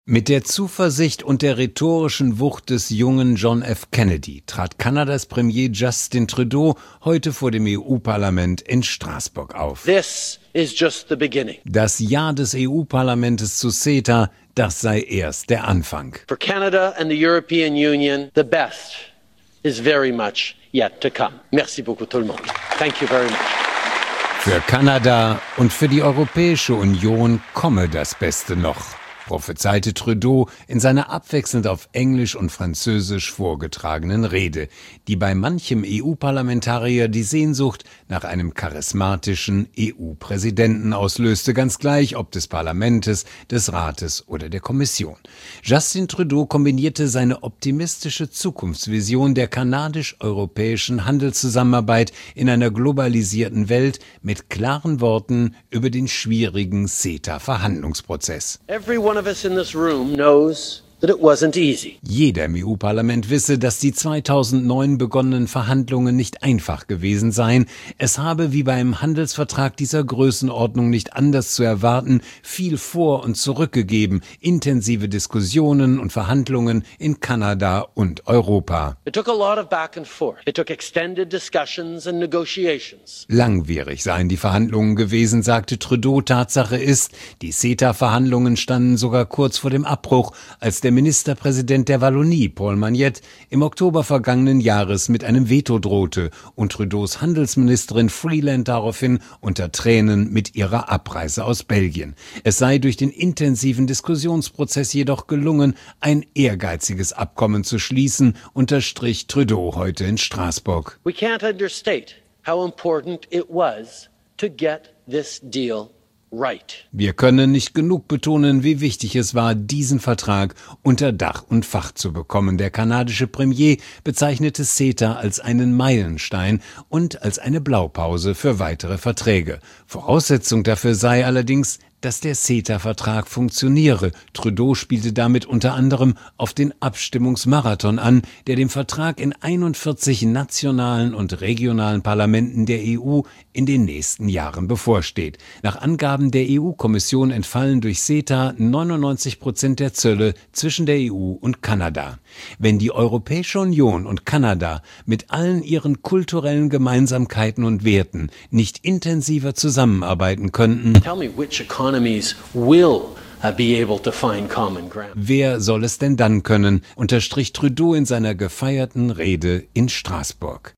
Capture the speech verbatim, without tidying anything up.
Mit der Zuversicht und der rhetorischen Wucht des jungen John F. Kennedy trat Kanadas Premier Justin Trudeau heute vor dem E U-Parlament in Straßburg auf. This is just the beginning. Das Ja des E U-Parlaments zu CETA, das sei erst der Anfang. For Canada and the European Union, the best is very much yet to come. Merci beaucoup tout le monde. Thank you very much. Für Kanada und für die Europäische Union komme das Beste noch, prophezeite Trudeau in seiner abwechselnd auf Englisch und Französisch vorgetragenen Rede, die bei manchem E U-Parlamentarier die Sehnsucht nach einem charismatischen E U-Präsidenten auslöste, ganz gleich ob des Parlamentes, des Rates oder der Kommission. Justin Trudeau kombinierte seine optimistische Zukunftsvision der kanadisch-europäischen Handelszusammenarbeit in einer globalisierten Welt mit klaren Worten über den schwierigen CETA-Verhandlungsprozess. Everyone of us in this room knows that it wasn't easy. Jeder im E U-Parlament wisse, dass die zweitausendneun begonnenen Verhandlungen nicht einfach gewesen seien. Es habe, wie beim Handelsvertrag dieser Größenordnung nicht anders zu erwarten, viel vor- und zurückgegeben, intensive Diskussionen und Verhandlungen in Kanada und Europa. It took a lot of back and forth. It took extended discussions and negotiations. Langwierig seien die Verhandlungen gewesen, sagte Trudeau. Tatsache ist, die CETA-Verhandlungen standen sogar kurz vor dem Abbruch, als der Ministerpräsident der Wallonie, Paul Magnette, im Oktober vergangenen Jahres mit einem Veto drohte und Trudeaus Handelsministerin Freeland daraufhin unter Tränen mit ihrer Abreise aus Belgien. Es sei durch den intensiven Diskussionsprozess jedoch gelungen, ein ehrgeiziges Abkommen zu schließen, unterstrich Trudeau heute in Straßburg. We can't understate how important it was to get this deal right. Wir können nicht genug betonen, wie wichtig es war, diesen Vertrag unter Dach und Fach zu bekommen. Der kanadische Premier bezeichnete CETA als einen Meilenstein und als eine Blaupause für weitere Verträge. Voraussetzung dafür sei allerdings, dass der CETA-Vertrag funktioniere. Trudeau spielte damit unter anderem auf den Abstimmungsmarathon an, der dem Vertrag in einundvierzig nationalen und regionalen Parlamenten der E U in den nächsten Jahren bevorsteht. Nach Angaben der E U-Kommission entfallen durch CETA neunundneunzig Prozent der Zölle zwischen der E U und Kanada. Wenn die Europäische Union und Kanada mit allen ihren kulturellen Gemeinsamkeiten und Werten nicht intensiver zusammenarbeiten könnten, Tell me which economies will uh, be able to find common ground. wer soll es denn dann können, unterstrich Trudeau in seiner gefeierten Rede in Straßburg.